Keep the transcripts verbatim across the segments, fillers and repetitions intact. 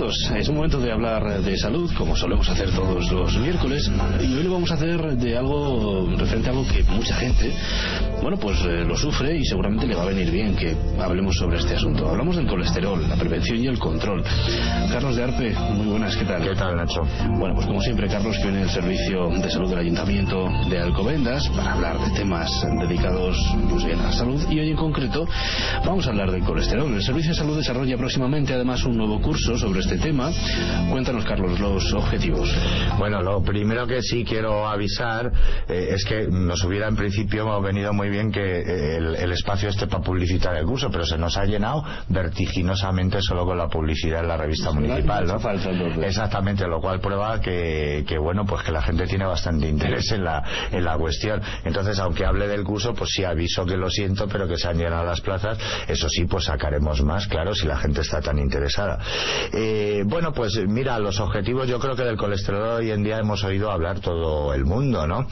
amigos, es un momento de hablar de salud, como solemos hacer todos los miércoles, y hoy lo vamos a hacer de algo referente a algo que mucha gente, bueno, pues eh, lo sufre y seguramente le va a venir bien que hablemos sobre este asunto. Hablamos del colesterol, la prevención y el control. Carlos de Arpe, muy buenas, ¿qué tal? ¿Qué tal, Nacho? Bueno, pues como siempre, Carlos, que viene del Servicio de Salud del Ayuntamiento de Alcobendas para hablar de temas dedicados, pues bien, a la salud, y hoy en concreto vamos a hablar del colesterol. El Servicio de Salud desarrolla próximamente además un nuevo curso sobre este tema. Cuéntanos, Carlos, los objetivos. Bueno, lo primero que sí quiero avisar eh, es que nos hubiera en principio venido muy bien que eh, el, el espacio esté para publicitar el curso, pero se nos ha llenado vertiginosamente solo con la publicidad en la revista sí, municipal, ¿no? Falta, Exactamente, lo cual prueba que, que bueno, pues que la gente tiene bastante interés en la, en la cuestión. Entonces, aunque hable del curso, pues sí aviso que lo siento, pero que se han llenado las plazas. Eso sí, pues sacaremos más, claro, si la gente está tan interesada. Eh, bueno, pues mira, los objetivos, yo creo que del colesterol hoy en día hemos oído hablar todo el mundo, ¿no?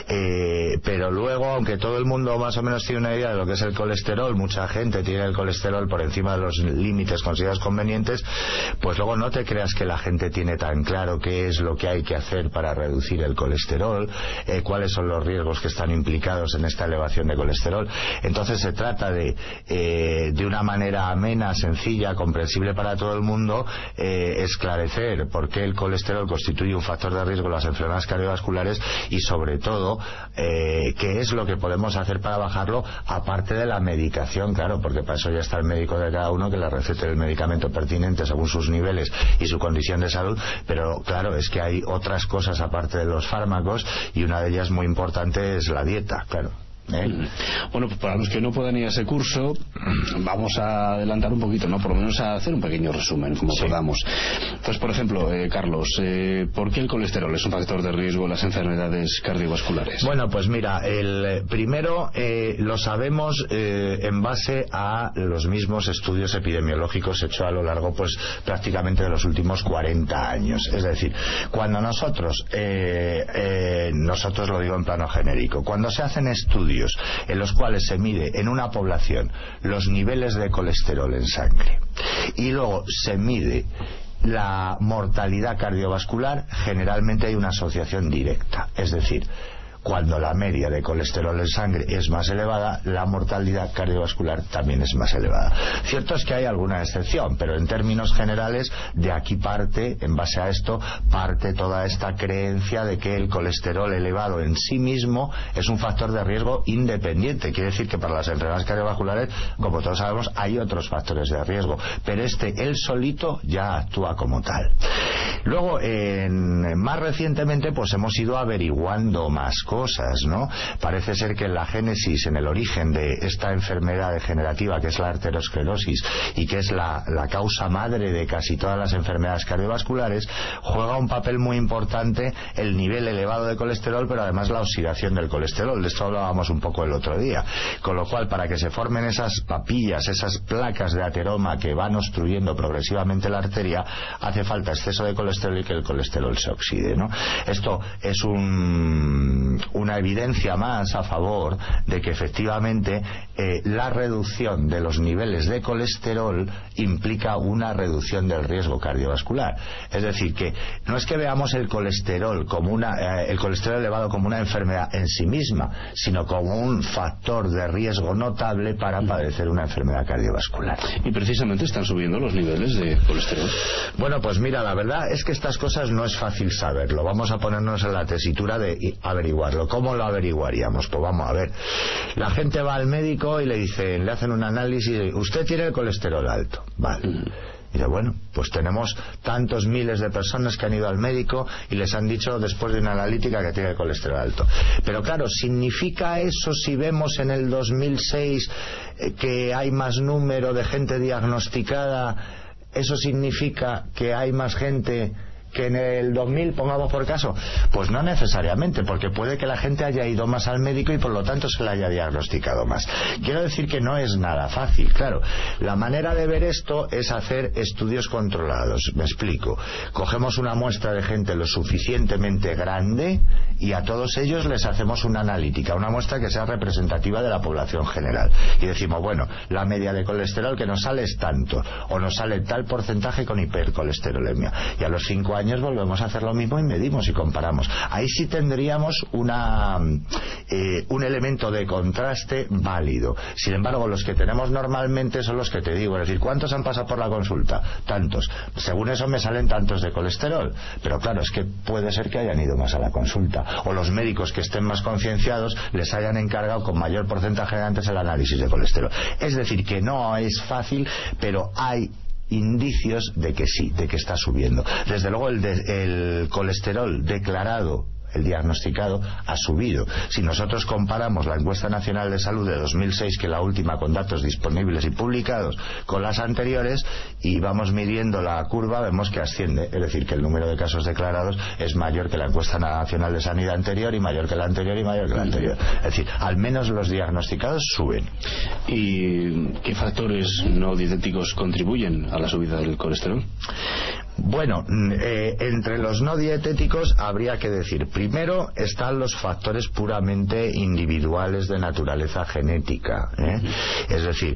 Eh, pero luego, aunque todo el mundo más o menos tiene una idea de lo que es el colesterol, mucha gente tiene el colesterol por encima de los límites considerados convenientes, pues luego no te creas que la gente tiene tan claro qué es lo que hay que hacer para reducir el colesterol, eh, cuáles son los riesgos que están implicados en esta elevación de colesterol. Entonces se trata de, eh, de una manera amena, sencilla, comprensible para todo el mundo, eh, esclarecer por qué el colesterol constituye un factor de riesgo en las enfermedades cardiovasculares y sobre todo eh, qué es lo que podemos hacer para bajarlo, aparte de la medicación, claro, porque para eso ya está el médico de cada uno que le recete el medicamento pertinente según sus niveles y su condición de salud. Pero claro, es que hay otras cosas aparte de los fármacos y una de ellas muy importante es la dieta, claro. ¿Eh? Bueno, pues para los que no puedan ir a ese curso, vamos a adelantar un poquito, ¿no? Por lo menos a hacer un pequeño resumen, como sí. podamos. Pues, por ejemplo, eh, Carlos, eh, ¿por qué el colesterol es un factor de riesgo en las enfermedades cardiovasculares? Bueno, pues mira, el primero eh, lo sabemos eh, en base a los mismos estudios epidemiológicos hechos a lo largo, pues, prácticamente de los últimos cuarenta años. Es decir, cuando nosotros, eh, eh, nosotros lo digo en plano genérico, cuando se hacen estudios en los cuales se mide en una población los niveles de colesterol en sangre y luego se mide la mortalidad cardiovascular, generalmente hay una asociación directa, es decir, cuando la media de colesterol en sangre es más elevada, la mortalidad cardiovascular también es más elevada. Cierto es que hay alguna excepción, pero en términos generales, de aquí parte, en base a esto, parte toda esta creencia de que el colesterol elevado en sí mismo es un factor de riesgo independiente. Quiere decir que para las enfermedades cardiovasculares, como todos sabemos, hay otros factores de riesgo, pero este, él solito, ya actúa como tal. Luego, en, más recientemente, pues hemos ido averiguando más cosas, ¿no? Parece ser que en la génesis, en el origen de esta enfermedad degenerativa que es la arteriosclerosis y que es la, la causa madre de casi todas las enfermedades cardiovasculares, juega un papel muy importante el nivel elevado de colesterol, pero además la oxidación del colesterol. De esto hablábamos un poco el otro día. Con lo cual, para que se formen esas papillas, esas placas de ateroma que van obstruyendo progresivamente la arteria, hace falta exceso de colesterol y que el colesterol se oxide, ¿no? Esto es un una evidencia más a favor de que efectivamente eh, la reducción de los niveles de colesterol implica una reducción del riesgo cardiovascular. Es decir, que no es que veamos el colesterol como una eh, el colesterol elevado como una enfermedad en sí misma, sino como un factor de riesgo notable para padecer una enfermedad cardiovascular. Y precisamente están subiendo los niveles de colesterol. Bueno, pues mira, la verdad es que estas cosas no es fácil saberlo. Vamos a ponernos en la tesitura de averiguar. ¿Cómo lo averiguaríamos? Pues vamos a ver. La gente va al médico y le dicen, le hacen un análisis, usted tiene el colesterol alto. Vale. Mm. Y dice, bueno, pues tenemos tantos miles de personas que han ido al médico y les han dicho después de una analítica que tiene el colesterol alto. Pero claro, ¿significa eso si vemos en el dos mil seis eh, que hay más número de gente diagnosticada? ¿Eso significa que hay más gente que en el dos mil, pongamos por caso, pues no necesariamente, porque puede que la gente haya ido más al médico y por lo tanto se le haya diagnosticado más. Quiero decir que no es nada fácil, claro. La manera de ver esto es hacer estudios controlados. Me explico. Cogemos una muestra de gente lo suficientemente grande y a todos ellos les hacemos una analítica, una muestra que sea representativa de la población general. Y decimos, bueno, la media de colesterol que nos sale es tanto, o nos sale tal porcentaje con hipercolesterolemia. Y a los cinco años volvemos a hacer lo mismo y medimos y comparamos. Ahí sí tendríamos una eh, un elemento de contraste válido. Sin embargo, los que tenemos normalmente son los que te digo, es decir, ¿cuántos han pasado por la consulta? Tantos. Según eso me salen tantos de colesterol. Pero claro, es que puede ser que hayan ido más a la consulta, o los médicos que estén más concienciados les hayan encargado con mayor porcentaje de antes el análisis de colesterol. Es decir, que no es fácil, pero hay indicios de que sí, de que está subiendo. Desde luego el, de, el colesterol declarado, el diagnosticado, ha subido. Si nosotros comparamos la encuesta nacional de salud de dos mil seis, que es la última con datos disponibles y publicados, con las anteriores, y vamos midiendo la curva, vemos que asciende, es decir, que el número de casos declarados es mayor que la encuesta nacional de sanidad anterior, y mayor que la anterior, y mayor que la anterior. Es decir, al menos los diagnosticados suben. ¿Y qué factores no dietéticos contribuyen a la subida del colesterol? Bueno, eh, entre los no dietéticos habría que decir, primero están los factores puramente individuales de naturaleza genética, ¿eh? Es decir,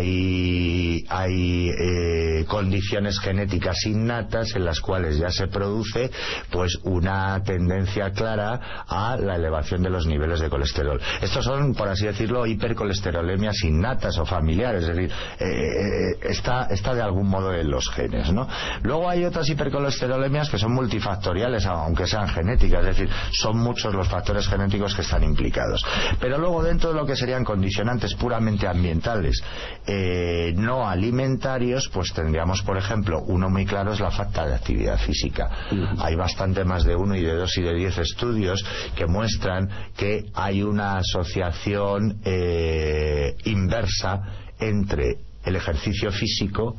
hay, hay eh, condiciones genéticas innatas en las cuales ya se produce pues una tendencia clara a la elevación de los niveles de colesterol. Estos son, por así decirlo, hipercolesterolemias innatas o familiares, es decir, eh, está, está de algún modo en los genes, ¿no? Luego hay Hay otras hipercolesterolemias que son multifactoriales, aunque sean genéticas, es decir, son muchos los factores genéticos que están implicados. Pero luego, dentro de lo que serían condicionantes puramente ambientales, eh, no alimentarios, pues tendríamos, por ejemplo, uno muy claro es la falta de actividad física. Uh-huh. Hay bastante más de uno y de dos y de diez estudios que muestran que hay una asociación eh, inversa entre el ejercicio físico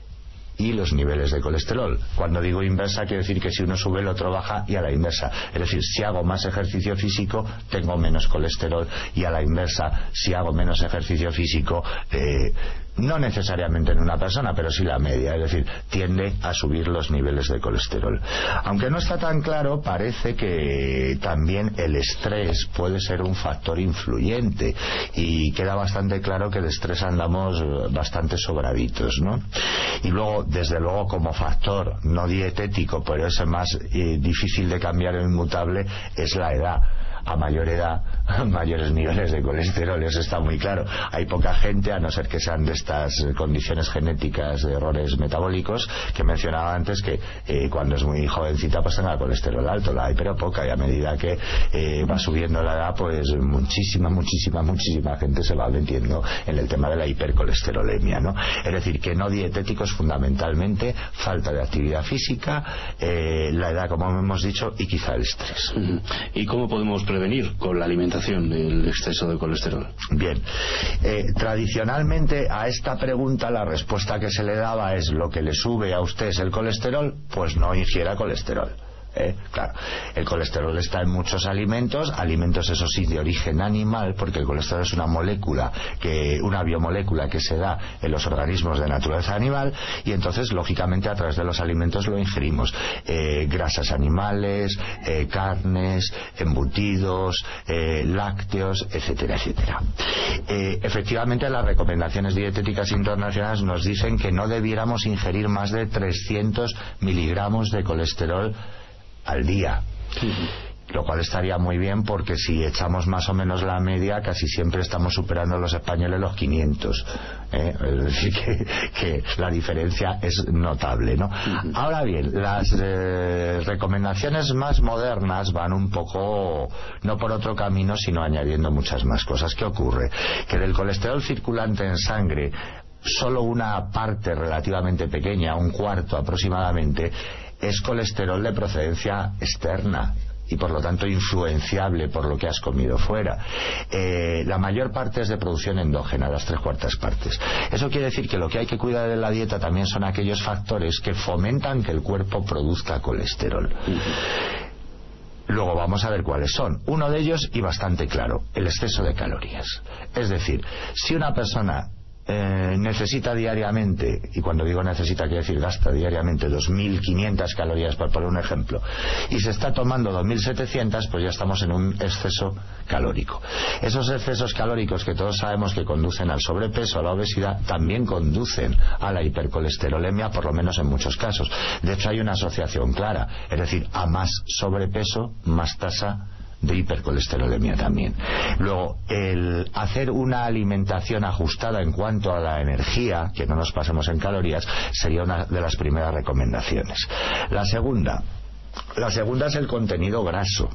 y los niveles de colesterol. Cuando digo inversa, quiero decir que si uno sube el otro baja, y a la inversa. Es decir, si hago más ejercicio físico tengo menos colesterol, y a la inversa, si hago menos ejercicio físico, eh, no necesariamente en una persona, pero sí la media, es decir, tiende a subir los niveles de colesterol. Aunque no está tan claro, parece que también el estrés puede ser un factor influyente, y queda bastante claro que de estrés andamos bastante sobraditos, ¿no? Y luego, desde luego, como factor no dietético, pero ese más eh, difícil de cambiar o inmutable, es la edad. A mayor edad, mayores niveles de colesterol, eso está muy claro. Hay poca gente, a no ser que sean de estas condiciones genéticas de errores metabólicos que mencionaba antes, que eh, cuando es muy jovencita pues tenga colesterol alto. La hay, pero poca, y a medida que eh, va subiendo la edad, pues muchísima, muchísima, muchísima gente se va metiendo en el tema de la hipercolesterolemia, ¿no? Es decir, que no dietéticos fundamentalmente, falta de actividad física, eh, la edad, como hemos dicho, y quizá el estrés. ¿Y cómo podemos prevenir con la alimentación el exceso de colesterol? Bien, eh, tradicionalmente a esta pregunta la respuesta que se le daba es: lo que le sube a usted es el colesterol, pues no ingiera colesterol. Eh, claro, el colesterol está en muchos alimentos, alimentos eso sí de origen animal, porque el colesterol es una molécula, que, una biomolécula que se da en los organismos de naturaleza animal, y entonces lógicamente a través de los alimentos lo ingerimos. Eh, grasas animales, eh, carnes, embutidos, eh, lácteos, etcétera, etcétera. Eh, efectivamente, las recomendaciones dietéticas internacionales nos dicen que no debiéramos ingerir más de trescientos miligramos de colesterol al día, lo cual estaría muy bien, porque si echamos más o menos la media, casi siempre estamos superando los españoles los quinientos, ¿eh? Es decir, que, que la diferencia es notable, ¿no? Uh-huh. Ahora bien, las eh, recomendaciones más modernas van un poco, no por otro camino, sino añadiendo muchas más cosas. ¿Qué ocurre? Que del colesterol circulante en sangre, solo una parte relativamente pequeña, un cuarto aproximadamente, es colesterol de procedencia externa. y por lo tanto influenciable por lo que has comido fuera. Eh, la mayor parte es de producción endógena, las tres cuartas partes. Eso quiere decir que lo que hay que cuidar de la dieta también son aquellos factores que fomentan que el cuerpo produzca colesterol. Luego vamos a ver cuáles son. Uno de ellos, y bastante claro, el exceso de calorías. Es decir, si una persona Eh, necesita diariamente, y cuando digo necesita quiere decir gasta diariamente dos mil quinientas calorías, por poner un ejemplo, y se está tomando dos mil setecientas, pues ya estamos en un exceso calórico. Esos excesos calóricos que todos sabemos que conducen al sobrepeso, a la obesidad, también conducen a la hipercolesterolemia, por lo menos en muchos casos. De hecho hay una asociación clara, es decir, a más sobrepeso, más tasa de hipercolesterolemia también. Luego, el hacer una alimentación ajustada en cuanto a la energía, que no nos pasemos en calorías, sería una de las primeras recomendaciones. La segunda, la segunda es el contenido graso.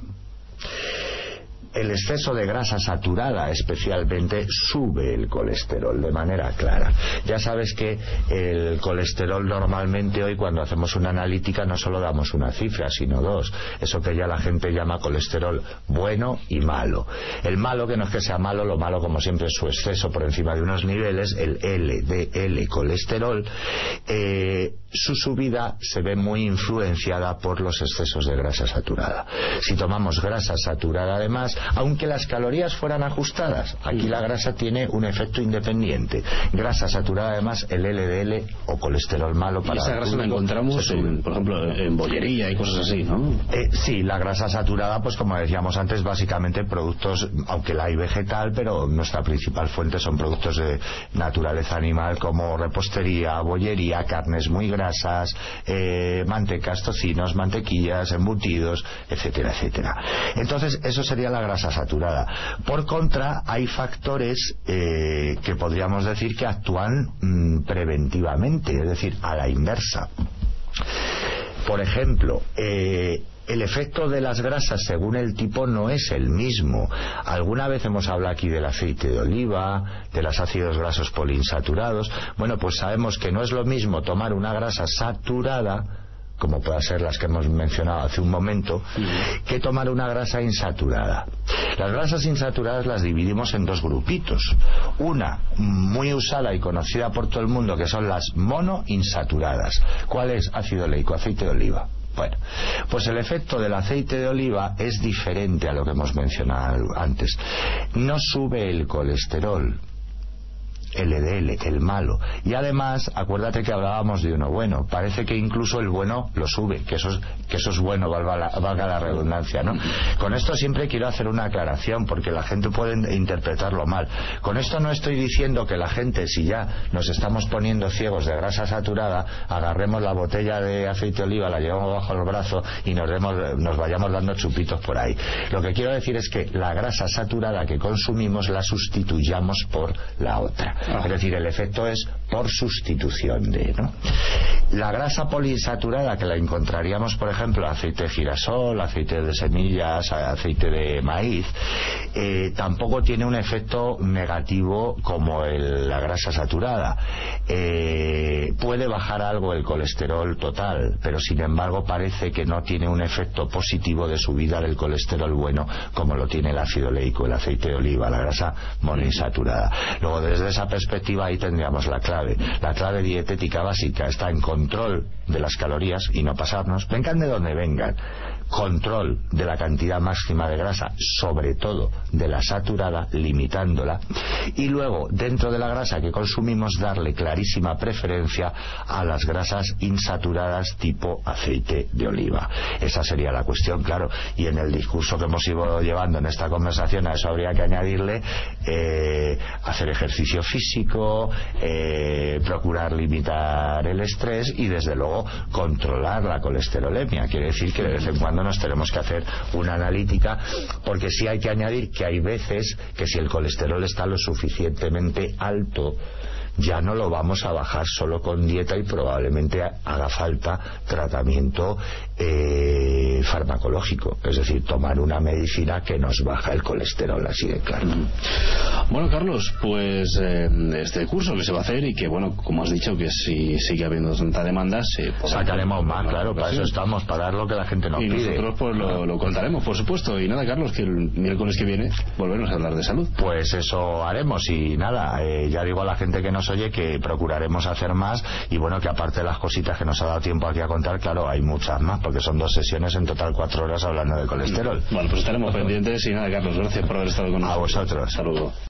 El exceso de grasa saturada especialmente sube el colesterol de manera clara. Ya sabes que el colesterol normalmente hoy cuando hacemos una analítica no solo damos una cifra sino dos, eso que ya la gente llama colesterol bueno y malo. El malo, que no es que sea malo, lo malo como siempre es su exceso por encima de unos niveles, el L D L colesterol, eh, su subida se ve muy influenciada por los excesos de grasa saturada. Si tomamos grasa saturada además, aunque las calorías fueran ajustadas, aquí la grasa tiene un efecto independiente. Grasa saturada además, el L D L o colesterol malo para... Y esa grasa la encontramos, en, por ejemplo, en bollería y cosas así, ¿no? Eh, sí, la grasa saturada, pues como decíamos antes, básicamente productos, aunque la hay vegetal, pero nuestra principal fuente son productos de naturaleza animal como repostería, bollería, carnes muy grasas, eh, mantecas, tocinos, mantequillas, embutidos, etcétera, etcétera. Entonces, eso sería la grasa saturada. Por contra, hay factores eh, que podríamos decir que actúan mmm, preventivamente, es decir, a la inversa. Por ejemplo, eh, el efecto de las grasas según el tipo no es el mismo. Alguna vez hemos hablado aquí del aceite de oliva, de los ácidos grasos poliinsaturados. Bueno, pues sabemos que no es lo mismo tomar una grasa saturada, como puedan ser las que hemos mencionado hace un momento, que tomar una grasa insaturada. Las grasas insaturadas las dividimos en dos grupitos. Una muy usada y conocida por todo el mundo, que son las monoinsaturadas. ¿Cuál es? Ácido oleico, aceite de oliva. Bueno, pues el efecto del aceite de oliva es diferente a lo que hemos mencionado antes. No sube el colesterol, L D L, el malo, y además acuérdate que hablábamos de uno bueno. Parece que incluso el bueno lo sube, que eso es, que eso es bueno, valga la, valga la redundancia, ¿no? Con esto siempre quiero hacer una aclaración porque la gente puede interpretarlo mal. Con esto no estoy diciendo que la gente, si ya nos estamos poniendo ciegos de grasa saturada, agarremos la botella de aceite de oliva, la llevamos bajo el brazo y nos, demos, nos vayamos dando chupitos por ahí. Lo que quiero decir es que la grasa saturada que consumimos la sustituyamos por la otra. Ah. Es decir, el efecto es por sustitución de, ¿no? La grasa poliinsaturada, que la encontraríamos, por ejemplo, aceite de girasol, aceite de semillas, aceite de maíz, eh, tampoco tiene un efecto negativo como el, la grasa saturada. Eh, puede bajar algo el colesterol total, pero sin embargo parece que no tiene un efecto positivo de subida del colesterol bueno como lo tiene el ácido oleico, el aceite de oliva, la grasa monoinsaturada. Luego, desde esa perspectiva, ahí tendríamos la clave. La clave dietética básica está en control de las calorías y no pasarnos, vengan de donde vengan. Control de la cantidad máxima de grasa, sobre todo de la saturada, limitándola, y luego dentro de la grasa que consumimos darle clarísima preferencia a las grasas insaturadas tipo aceite de oliva. Esa sería la cuestión, claro, y en el discurso que hemos ido llevando en esta conversación a eso habría que añadirle eh, hacer ejercicio físico, eh, procurar limitar el estrés y desde luego controlar la colesterolemia. Quiere decir que de vez en cuando nos tenemos que hacer una analítica, porque sí hay que añadir que hay veces que si el colesterol está lo suficientemente alto ya no lo vamos a bajar solo con dieta y probablemente haga falta tratamiento eh, farmacológico, es decir, tomar una medicina que nos baja el colesterol, así de claro. Bueno, Carlos, pues eh, este curso que se va a hacer y que, bueno, como has dicho, que si sigue habiendo tanta demanda, se sacaremos más, claro, para eso estamos, para dar lo que la gente nos y pide. Y nosotros pues lo, lo contaremos, por supuesto. Y nada, Carlos, que el miércoles que viene volveremos a hablar de salud. Pues eso haremos y nada, eh, ya digo a la gente que nos oye que procuraremos hacer más y bueno, que aparte de las cositas que nos ha dado tiempo aquí a contar, claro, hay muchas más, porque son dos sesiones en total cuatro horas hablando de colesterol. Bueno, pues estaremos pendientes y nada, Carlos, gracias por haber estado con nosotros. A vosotros. Hasta luego.